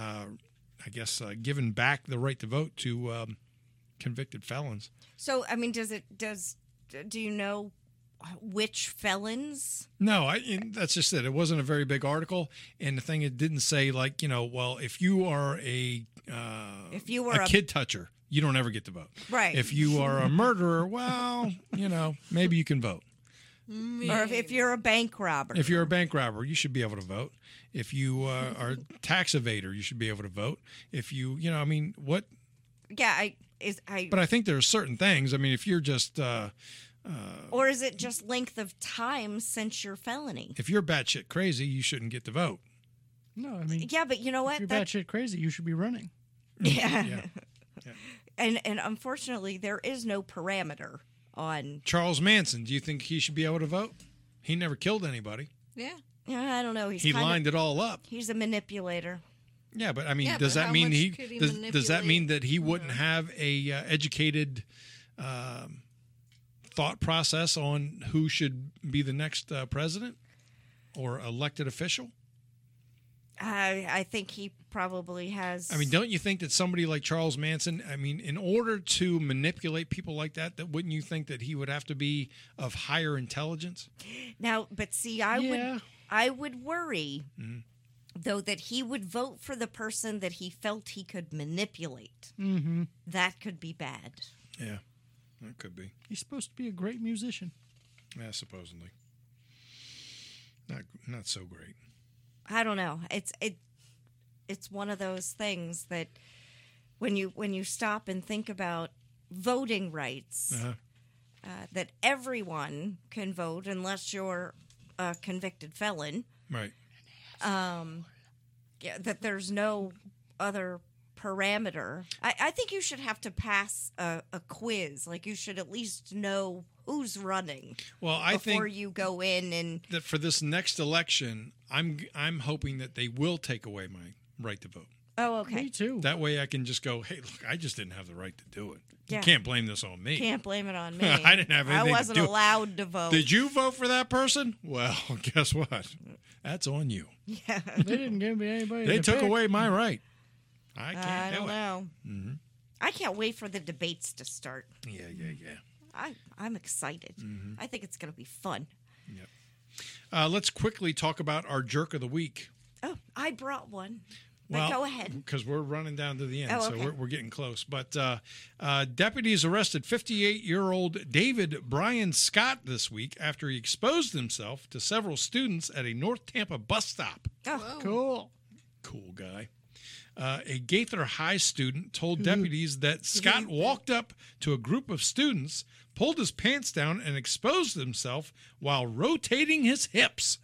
given back the right to vote to convicted felons. So, I mean, do you know which felons? No, that's just it. It wasn't a very big article, and the thing, it didn't say like, if you are a kid toucher, you don't ever get to vote. Right. If you are a murderer, well, maybe you can vote. Or if you're a bank robber. If you're a bank robber, you should be able to vote. If you are a tax evader, you should be able to vote. If you, what? Yeah, But I think there are certain things. I mean, if you're just or is it just length of time since your felony? if you're batshit crazy, you shouldn't get to vote. No, I mean, Yeah, but you know if what? you're batshit crazy, you should be running. Yeah. Yeah. And unfortunately, there is no parameter on. Charles Manson, do you think he should be able to vote? He never killed anybody. Yeah. I don't know. He lined it all up. He's a manipulator. Yeah, but I mean, Yeah, does but that how mean much could he does that mean manipulate? that he wouldn't have a educated thought process on who should be the next president or elected official? I think he probably has. I mean, don't you think that somebody like Charles Manson, I mean, in order to manipulate people like that, wouldn't you think that he would have to be of higher intelligence? Now, but see, I would worry, though, that he would vote for the person that he felt he could manipulate. Mm-hmm. That could be bad. Yeah, that could be. He's supposed to be a great musician. Yeah, supposedly. Not so great. I don't know. It's one of those things that when you stop and think about voting rights, that everyone can vote unless you're a convicted felon. Right. That there's no other parameter. I think you should have to pass a quiz. Like, you should at least know who's running. Well, I think before you go in and that for this next election, I'm hoping that they will take away my right to vote. Oh, okay. Me too. That way I can just go, hey, look, I just didn't have the right to do it. Yeah. You can't blame this on me. Can't blame it on me. I didn't have anything I to wasn't do. allowed to vote. Did you vote for that person? Well, guess what? That's on you. Yeah. They didn't give me anybody. They to took pick. away my right. I can't I do don't it. know. Mm-hmm. I can't wait for the debates to start. Yeah. I'm excited. Mm-hmm. I think it's going to be fun. Let's quickly talk about our jerk of the week. Oh, I brought one. But go ahead. Because we're running down to the end, Oh, okay. so we're getting close. But deputies arrested 58-year-old David Brian Scott this week after he exposed himself to several students at a North Tampa bus stop. Oh, Cool. Cool guy. A Gaither High student told deputies that Scott walked up to a group of students, pulled his pants down, and exposed himself while rotating his hips.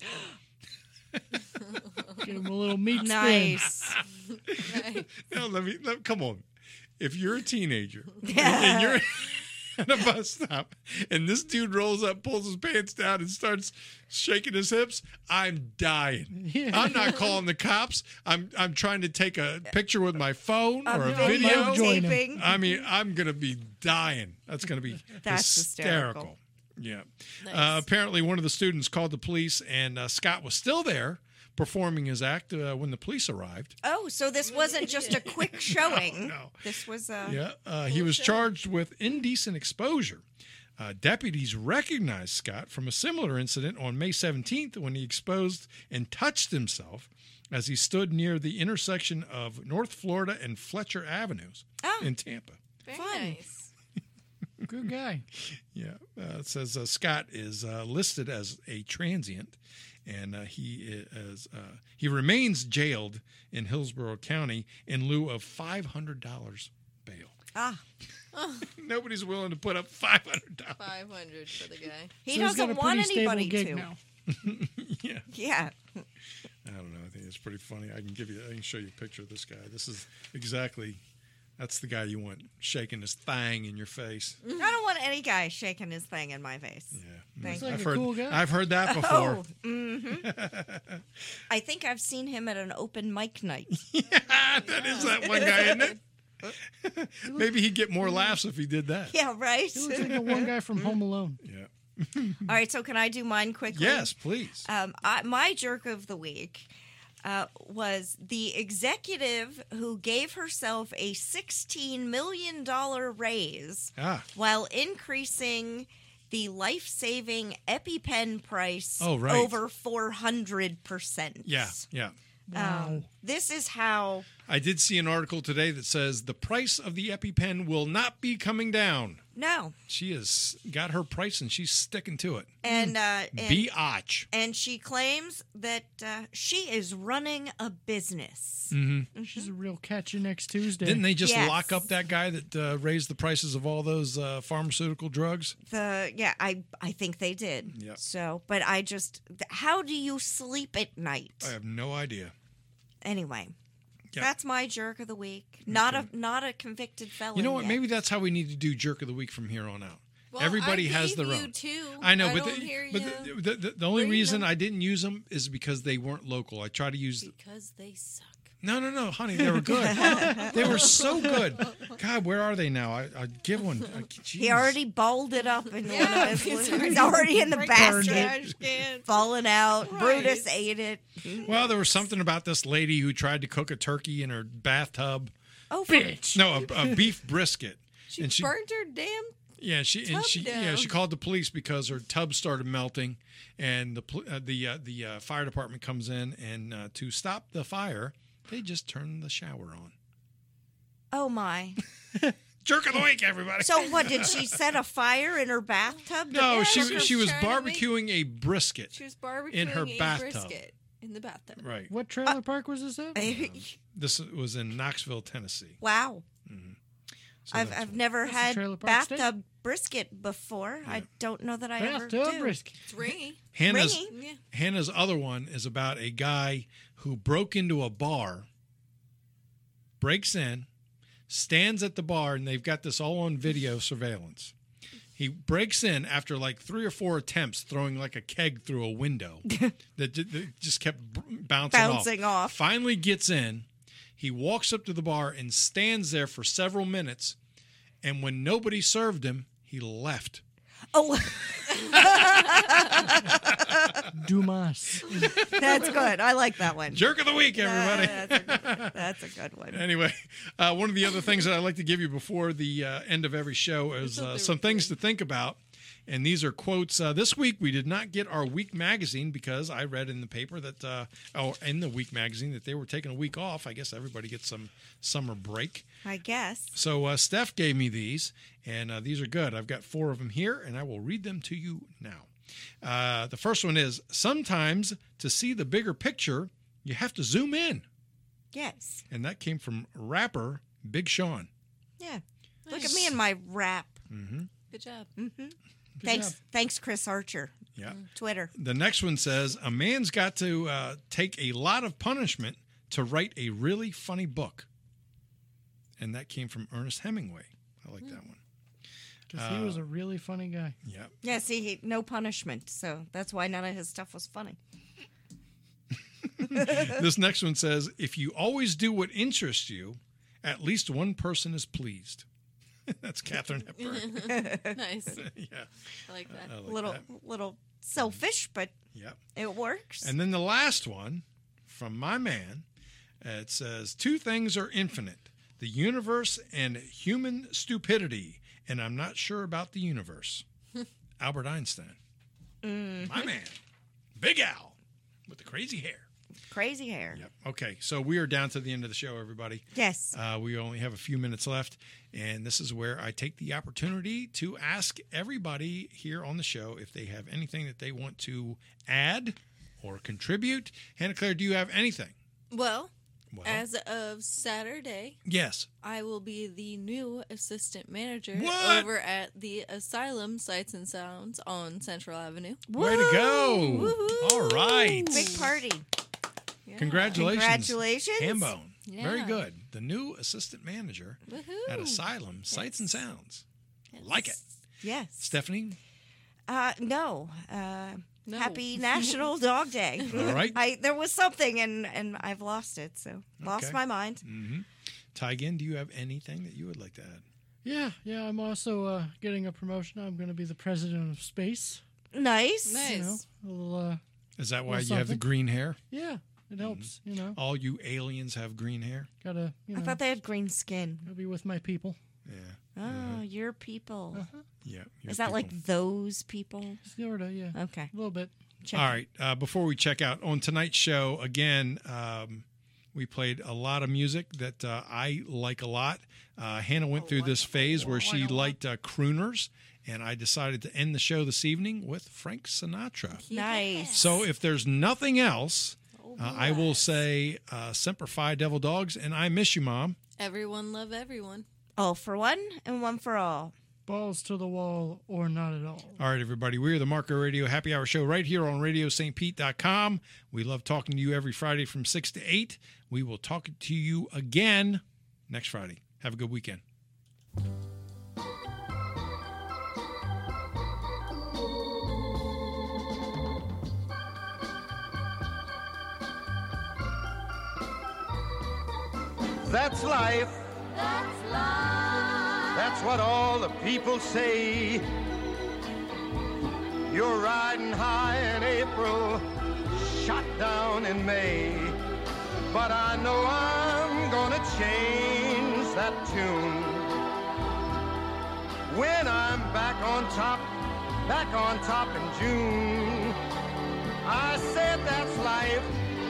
Give him a little meat spin. nice. Now, come on. If you're a teenager and you're at a bus stop and this dude rolls up, pulls his pants down, and starts shaking his hips, I'm dying. Yeah. I'm not calling the cops. I'm trying to take a picture with my phone or a video. video. Join him. Videotaping. I mean, I'm going to be dying. That's going to be That's hysterical. Yeah. Nice. Apparently, one of the students called the police, and Scott was still there performing his act when the police arrived. Oh, so this wasn't just a quick showing. No. This was He was charged with indecent exposure. Deputies recognized Scott from a similar incident on May 17th when he exposed and touched himself as he stood near the intersection of North Florida and Fletcher Avenues in Tampa. Very Fun. nice. Good guy. Yeah, it says Scott is listed as a transient, and he remains jailed in Hillsborough County in lieu of $500 bail. Nobody's willing to put up $500. 500 for the guy. He So he's got doesn't a want pretty stable anybody gig to. now. Yeah, Yeah. I don't know. I think it's pretty funny. I can show you a picture of this guy. This is exactly. That's the guy you want shaking his thang in your face. I don't want any guy shaking his thing in my face. Yeah, Thank He's like I've a heard. cool guy. I've heard that before. Oh, I think I've seen him at an open mic night. That is that one guy, isn't it? Maybe he'd get more laughs if he did that. Yeah, right? He looks like the one guy from Home Alone. Yeah. All right, so can I do mine quickly? Yes, please. My jerk of the week was the executive who gave herself a $16 million raise while increasing the life-saving EpiPen price over 400%. Yeah. Wow. This is how... I did see an article today that says the price of the EpiPen will not be coming down. No. She has got her price and she's sticking to it. And Biatch. and she claims that she is running a business. Mm-hmm. She's a real catch you next Tuesday. Didn't they just Yes. lock up that guy that raised the prices of all those pharmaceutical drugs? I think they did. Yep. So, but how do you sleep at night? I have no idea. Anyway, Yep. that's my jerk of the week. Not a convicted felon. You know what? yet. Maybe that's how we need to do jerk of the week from here on out. Well, Everybody I has gave their you own. two. I know, I but don't hear but you the only bring reason them. I didn't use them is because they weren't local. I try to use. Because they suck. No, honey, they were good. They were so good. God, where are they now? I'd give one. He already balled it up in Yeah, one of his. he's He's already in the breaking the basket, trash can. falling out. Right. Brutus ate it. Well, there was something about this lady who tried to cook a turkey in her bathtub. Oh, Bitch. No, a beef brisket. She And she- burned her damn. Yeah, she down. she called the police because her tub started melting, and the fire department comes in, and to stop the fire, they just turned the shower on. Oh my! Jerk of the week, everybody. So what? Did she set a fire in her bathtub? no, Yeah, she she was was trying to make- barbecuing a brisket. She was barbecuing In her a bathtub. brisket in the bathtub. Right. What trailer park was this at? This was in Knoxville, Tennessee. Wow. So that's- I've never That's a had trailer park steak. bathtub brisket before. I don't know that I ever Bathtub do. brisket. It's ringy. Hannah's Ringy. Yeah. Hannah's other one is about a guy who broke into a bar, breaks in, stands at the bar, and they've got this all on video surveillance. He breaks in after like 3 or 4 attempts, throwing like a keg through a window that just kept Bouncing off. Finally gets in. He walks up to the bar and stands there for several minutes. And when nobody served him, he left. Oh, Dumas. that's good. I like that one. Jerk of the week, everybody. That's a good one. Anyway, one of the other things that I like to give you before the end of every show is some things to think about. And these are quotes. This week, we did not get our week magazine because I read in the paper that, in the week magazine, that they were taking a week off. I guess everybody gets some summer break. I guess. So Steph gave me these, and these are good. I've got 4 of them here, and I will read them to you now. The first one is, sometimes to see the bigger picture, you have to zoom in. Yes. And that came from rapper Big Sean. Yeah. Look at me and my rap. Good job. Thanks, Chris Archer. Yeah. Twitter. The next one says, a man's got to take a lot of punishment to write a really funny book. And that came from Ernest Hemingway. I like that one. Because he was a really funny guy. Yeah. Yeah, see, no punishment. So that's why none of his stuff was funny. This next one says, if you always do what interests you, at least one person is pleased. That's Katharine Hepburn. Nice. Yeah. I like that. I like that. Little selfish, but Yeah. it works. And then the last one from my man, it says, 2 things are infinite, the universe and human stupidity. And I'm not sure about the universe. Albert Einstein. My man. Big Al with the crazy hair. Crazy hair. Yep. Okay, so we are down to the end of the show, everybody. Yes. We only have a few minutes left, and this is where I take the opportunity to ask everybody here on the show if they have anything that they want to add or contribute. Hannah Claire, do you have anything? Well, Well, as of Saturday, yes. I will be the new assistant manager What? over at the Asylum Sights and Sounds on Central Avenue. Way to go. Woohoo. All right. Big party. Yeah. Congratulations. Congratulations. Hambone. Very Yeah. good. The new assistant manager Woohoo. at Asylum Sights and Sounds. Yes. Like it. Yes. Stephanie? No. No. Happy National Dog Day. All right. There was something and I've lost it, so lost Okay. my mind. Mm-hmm. Tygan, do you have anything that you would like to add? Yeah. I'm also getting a promotion. I'm going to be the president of space. Nice. Nice. You know, a little, Is that why Well, you have the something. green hair? yeah, it helps. You know, All you aliens have green hair? gotta, I thought they had green skin. gotta be with my people. Yeah. Oh, your people. Yeah. Is that like those people? Sorta, yeah. Okay. A little bit. Check. All right. Before we check out, on tonight's show, again, we played a lot of music that I like a lot. Hannah went through this phase where she liked crooners, and I decided to end the show this evening with Frank Sinatra. Nice. So if there's nothing else, Oh, I will say Semper Fi, Devil Dogs, and I miss you, Mom. Everyone love everyone. All for one and one for all. Balls to the wall or not at all. All right, everybody. We are the Marco Radio Happy Hour Show right here on RadioSt.Pete.com. We love talking to you every Friday from 6 to 8. We will talk to you again next Friday. Have a good weekend. That's life. That's life. what all the people say. You're riding high in April, shot down in May. But I know I'm gonna change that tune. When I'm back on top in June. I said that's life.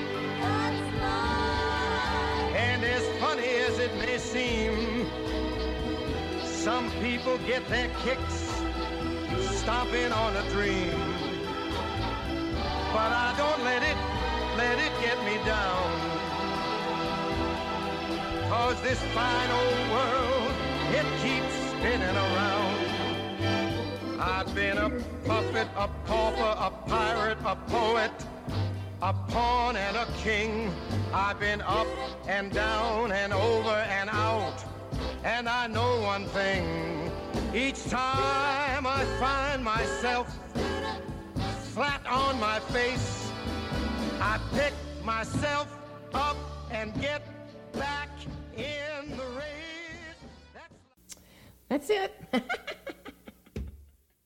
And as funny as it may seem, some people get their kicks stomping on a dream. But I don't let it get me down. 'Cause this fine old world, it keeps spinning around. I've been a puppet, a pauper, a pirate, a poet, a pawn and a king. I've been up and down and over and out. And I know one thing, each time I find myself flat on my face, I pick myself up and get back in the race. That's it.